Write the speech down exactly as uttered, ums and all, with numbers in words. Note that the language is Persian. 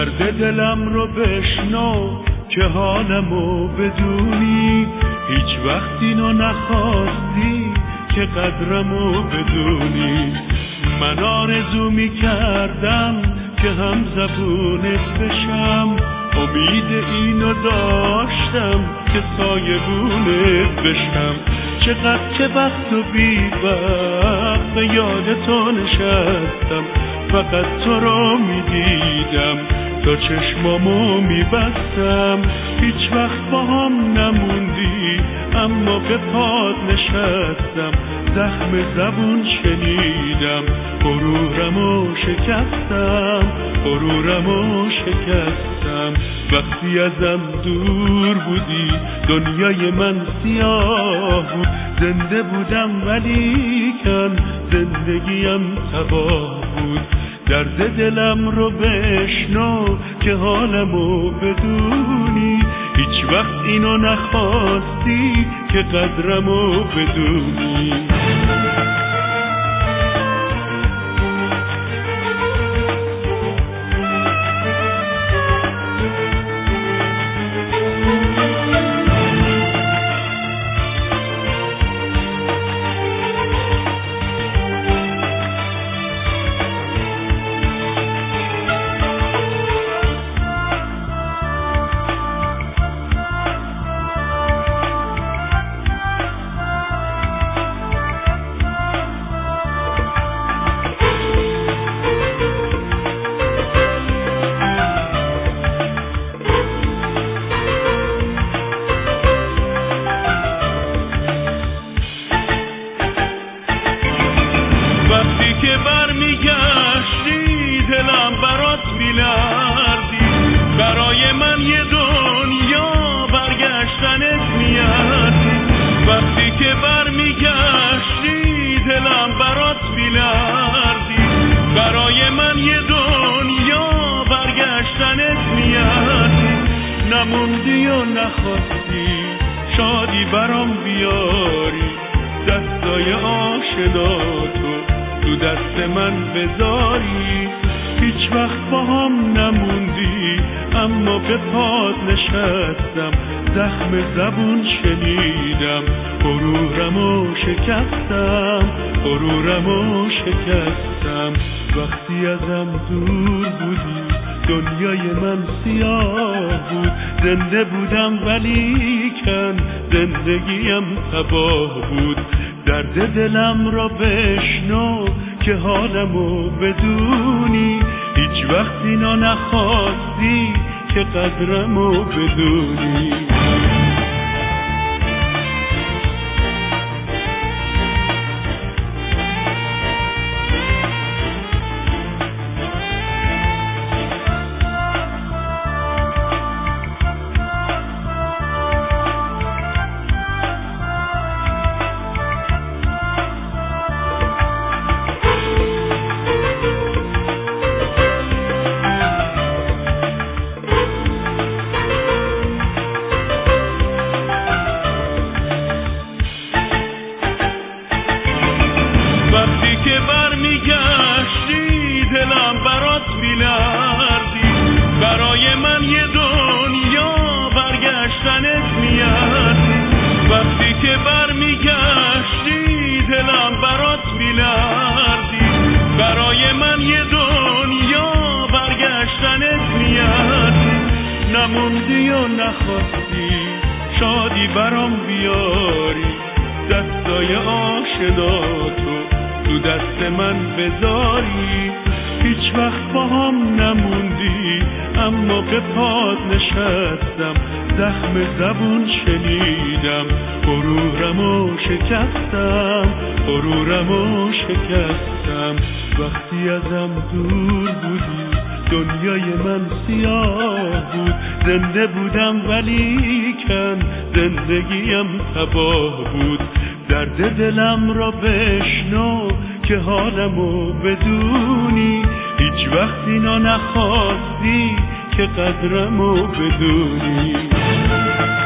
درد دلم رو بشنو که حالمو بدونی، هیچ وقت اینو نخواستی که قدرمو بدونی. من آرزو می کردم که هم زبونت بشم، امید اینو داشتم که سایبونت بشم. چقدر که وقت و بی وقت به یاد تو نشستم، فقط تو رو می دیدم تا چشمامو می بستم. هیچ وقت با هم نموندی اما به پات نشستم، زخم زبون شنیدم، غرورمو شکستم، غرورمو شکستم. وقتی ازم دور بودی دنیای من سیاه بود، زنده بودم ولیکن زندگیم تباه بود. درد دلم رو بشنو که حالمو بدونی، هیچ وقت اینو نخواستی که قدرمو بدونی. برای من یه دنیا برگشتنت میادی، وقتی که برمیگشتی دلم برات میلردی. برای من یه دنیا برگشتنت میادی، نموندی و نخواستی شادی برام بیاری، دستای آشنا تو تو دست من بذاری. هیچ وقت با هم نموندی اما به پات نشستم، زخم زبون شنیدم، غرورمو شکستم، غرورمو شکستم. وقتی ازم دور بودی دنیای من سیاه بود، زنده بودم ولیکن زندگیم تباه بود. درد دلم را بشنو که حالمو بدونی، هیچ وقت اینو نخواستی که قدرمو بدونی. برای من یه دنیا برگشتنت میادی، وقتی که برمیگشتی دلم برات میلردی. برای من یه دنیا برگشتنت میادی، نموندی و نخواستی شادی برام بیاری، دستای آشنا تو تو دست من بذاری. هیچ وقت با هم نموندی اما به پات نشستم، زخم زبون شنیدم، غرورمو شکستم، غرورمو شکستم. وقتی ازم دور بودی دنیای من سیاه بود، زنده بودم ولیکن زندگیم تباه بود. درد دلم را بشنو که حالمو بدونی، هیچ وقت اینو نخواستی که قدرمو بدونی.